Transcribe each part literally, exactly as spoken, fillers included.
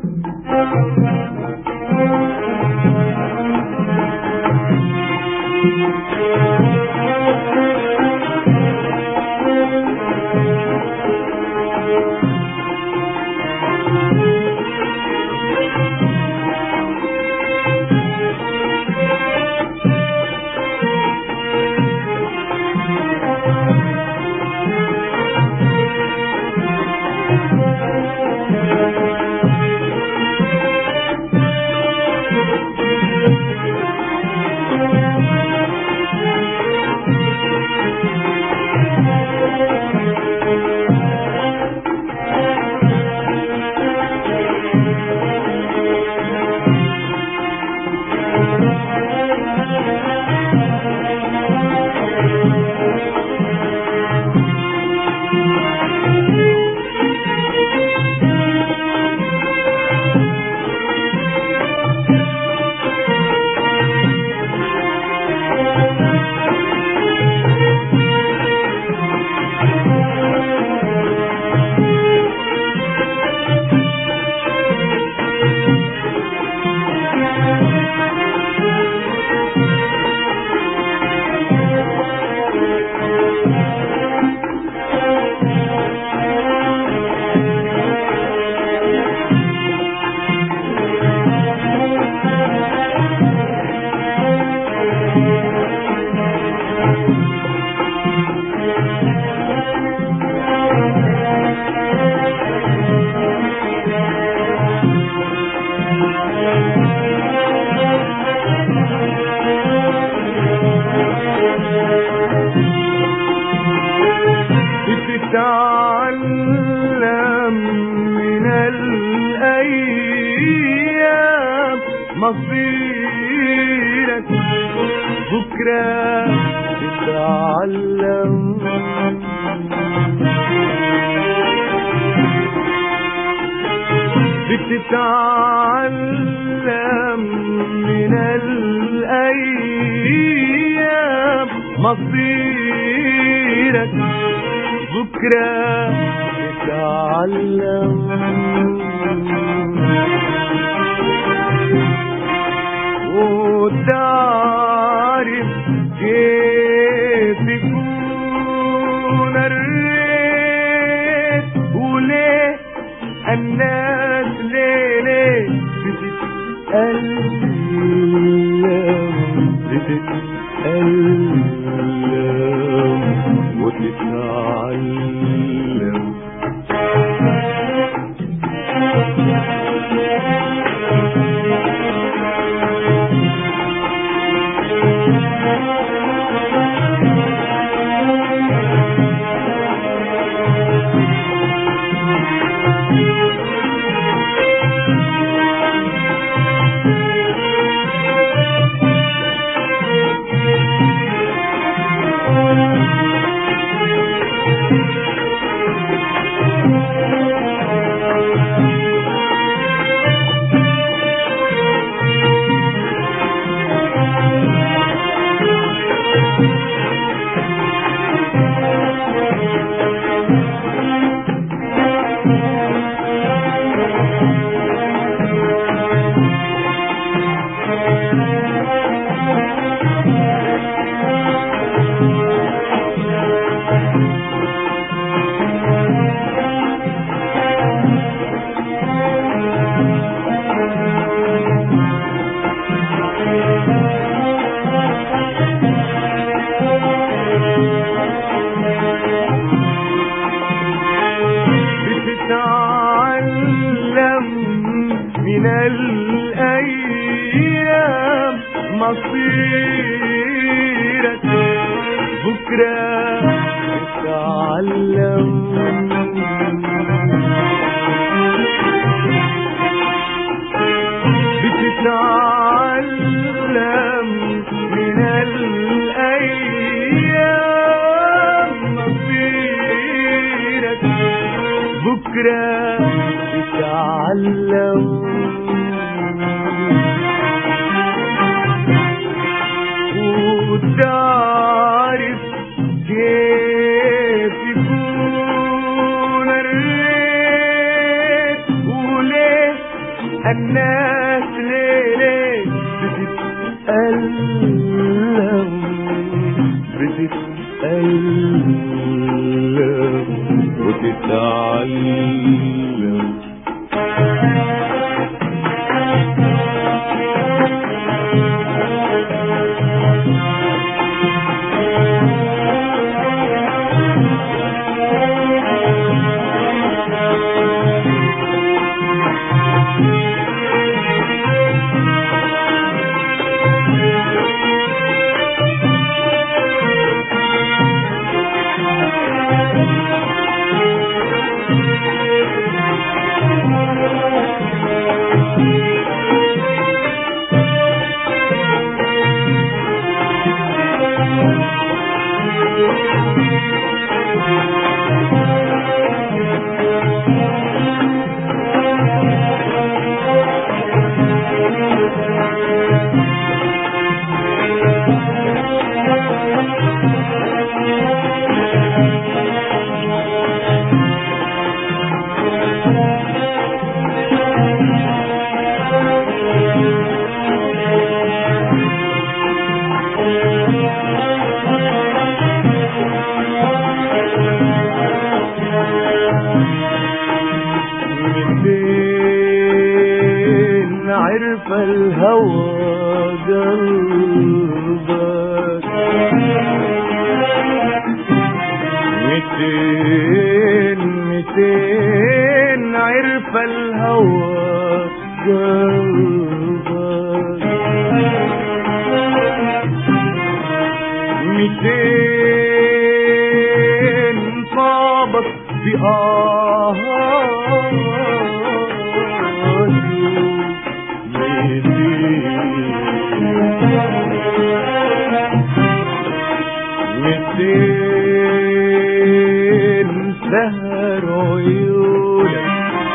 تتعلم من الأيام مصيرك بكرة تتعلم بتتعلم من الأيام مصيرك بكرة تتعلم وتعرف كيف يكون الريت وليه الناس ليلة بتتألم بتتألم وتتعلم بتتعلم من الأيام مصيرك بكرة تتعلم بتتعلم من الأيام مصيرك بكرة تتعلم وتعرف كيف يكون الريت وليه الناس ليه بتتألم بتتألم وتتعلم. عرف الهوى قلبك ميتين ميتين عرف الهوى قلبك ميتين صابك بآهات ميتين سهر عيونك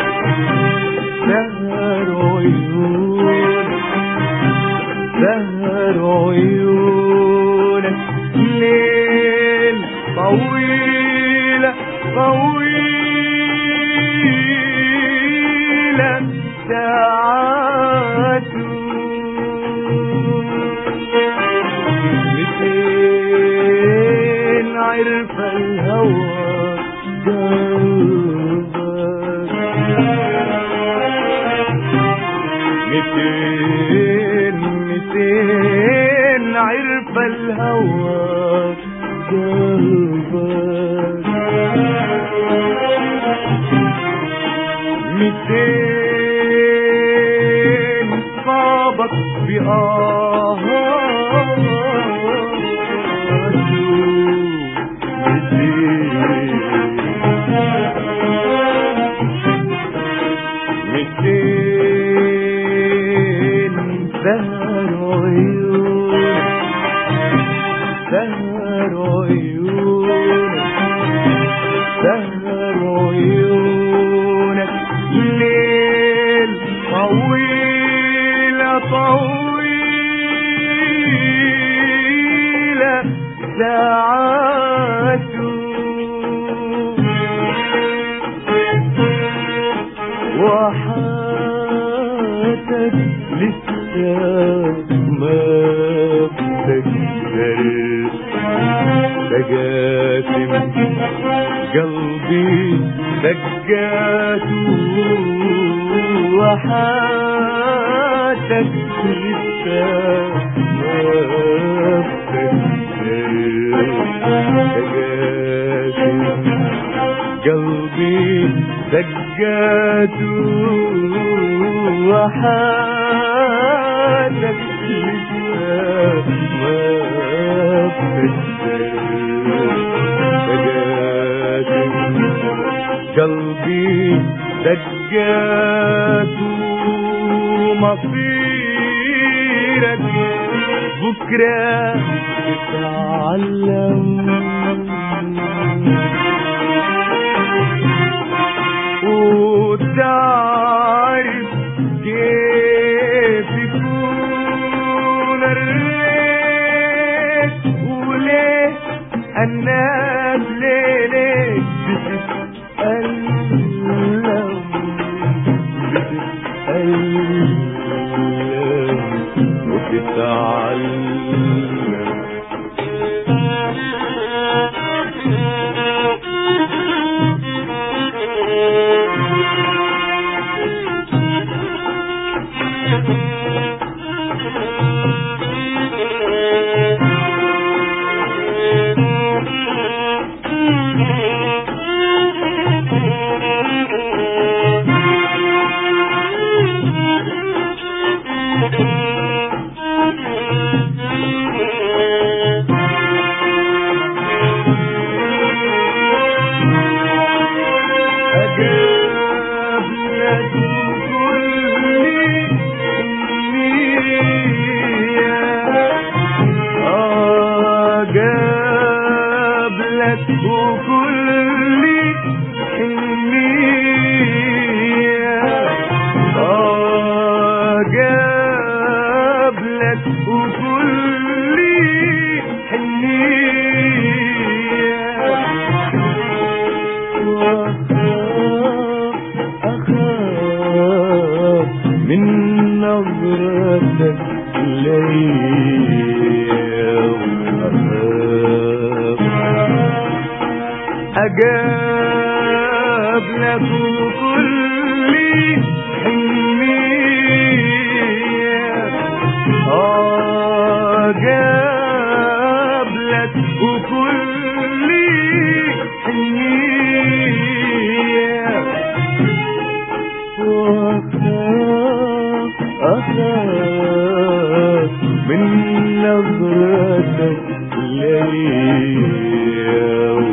سهر عيونك سهر عيونك ليل طويلة طويلة ساعات ميتين عرف الهوى قلبك ميتين ميتين عرف الهوى قلبك ميتين صابك بآهات ميتين سهر عيونك سهر عيونك سهر عيونك ليل طويلة طويلة ساعات وحياتك لسه ما بتكسر تجاسم قلبي دقاته وحياتك لسه ما بتكسر تجاسم قلبي دقاته وحالك لسه ما بتكسر دقاته قلبي دقاته مصيرك بكرة تتعلم وتعرف كيف يكون الريت وليه الناس ليلك بتتألم بتتألم تتألم وتتعلم. وكل حنية آه جاب لك وكل حنية وأخاف أخاف من نظرتك ليا وأخاف أجاب لك كل حنية أجاب لك وكل حنية وأخاف أخاف من نظرتك ليا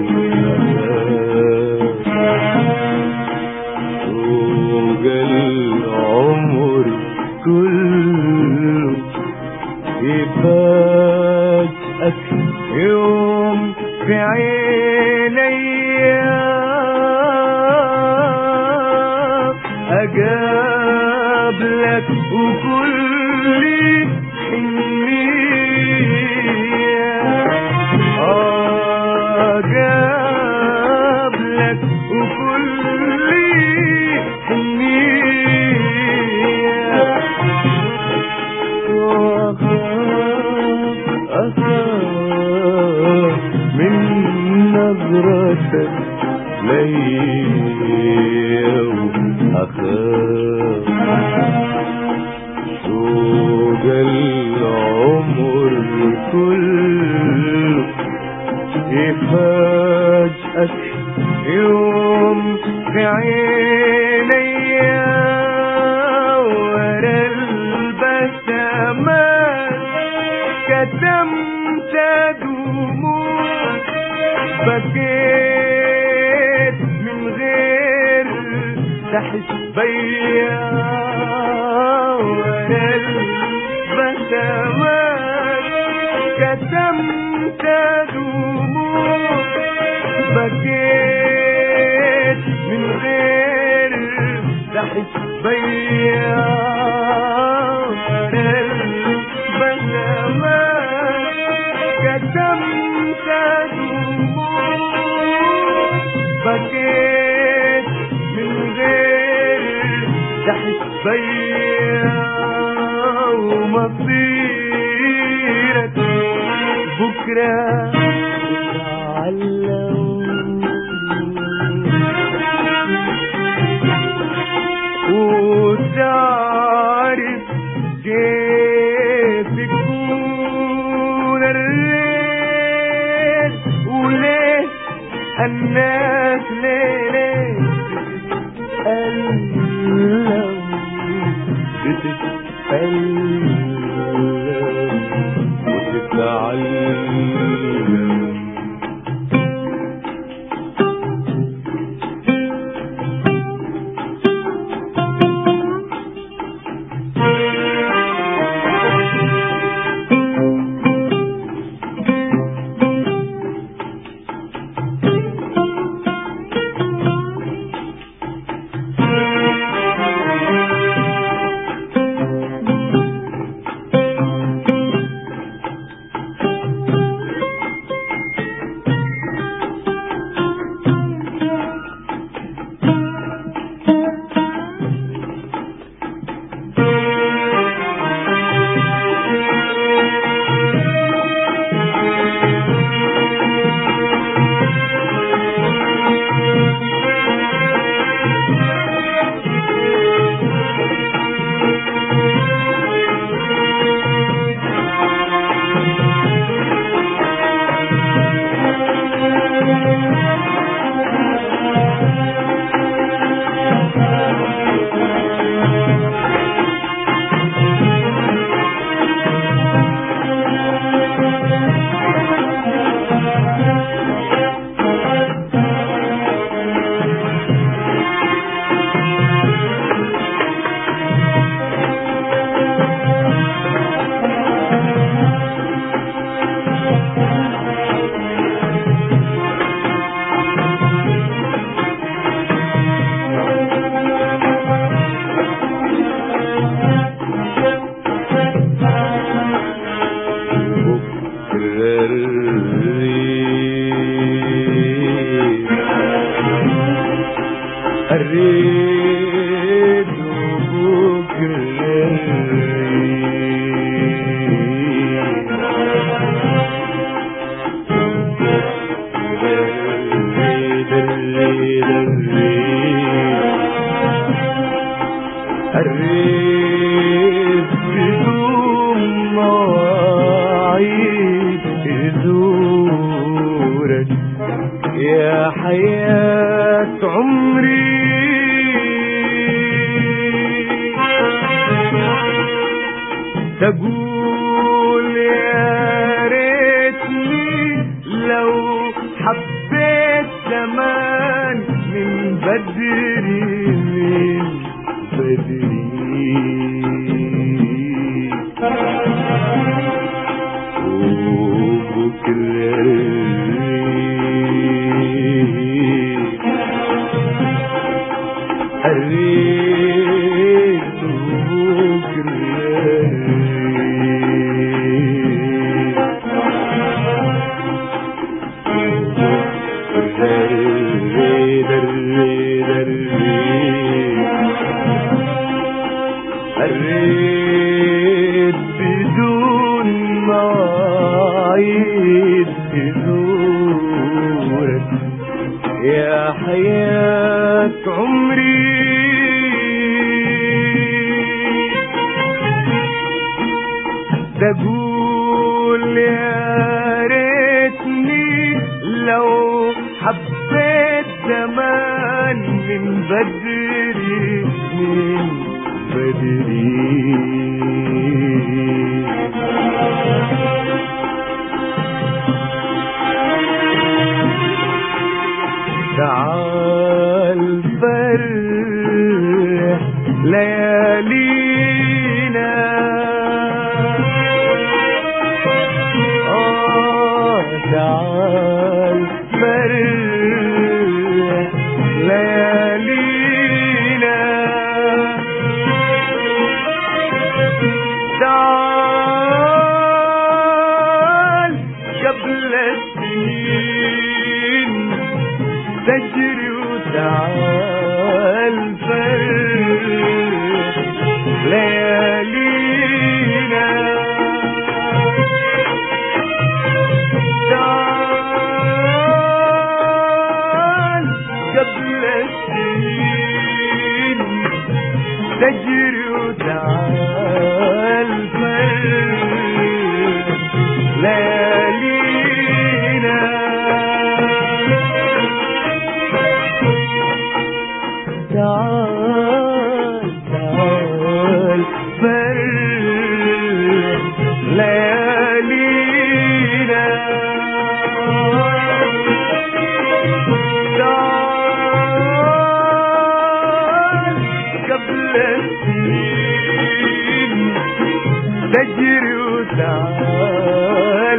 العمر كله يفاجئك يوم في عينيا أجاب لك وكل حنية أجاب لك وكل من نظرتك ليا وأخاف شوق العمر كله يفاجئك يوم في عينيا ورا البسمات كتمت دموع بكيت من غير تحس بيا ورا البسمات كتمت دموع بكيت من غير تحس بيا ورا البسمات كتمت دموع بكيت من غير تحس بيا ومصيرك بكرة تتعلم وتعرف كيف يكون الريت وليه الناس ليه تتألم تتألم وتتعلم. الريت بدون مواعيد يزورك يا حياة عمري. تقول يا ريتني لو حبيت زمان من بدري من بدري. وبكرة الريت وبكرة الريت بدون مواعيد يزورك يا حياة عمري. تقول يا ريتني لو حبيت زمان من بدري من بدري. تعال فرح ليالينا آه تعال فرح ليالينا. تعال قبل السنين تجري وتعال فرح ليالينا. تعال قبل السنين تجري وتعال فرح ليالينا. تعال تعال فرح ليالينا. تعال قبل السنين تجري وتعال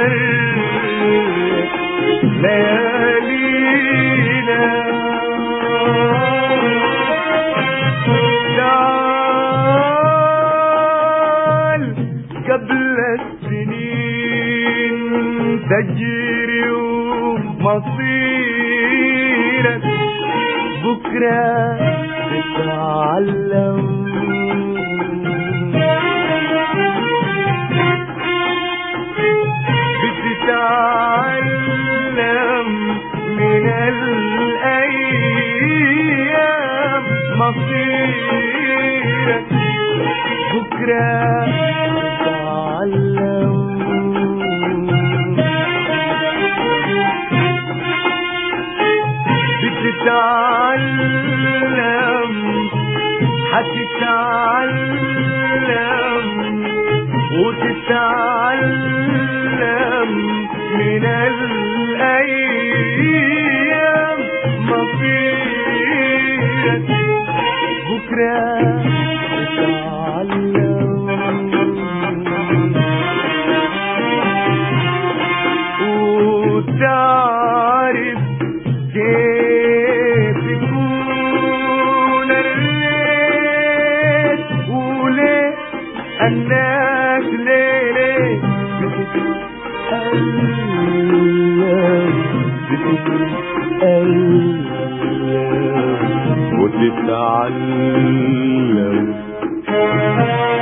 فرح ليالينا. تعال قبل السنين تجري ومصيرك بكرة تتعلم. بتتعلم من الأيام مصيرك بكرة تتعلم. بتتعلم حتتعلم وتتعلم من الأيام مصيرك بكرة تتعلم. وتعرف كيف يكون الريت وليه الناس ليه ليه بتتألم بتتألم وتتعلم.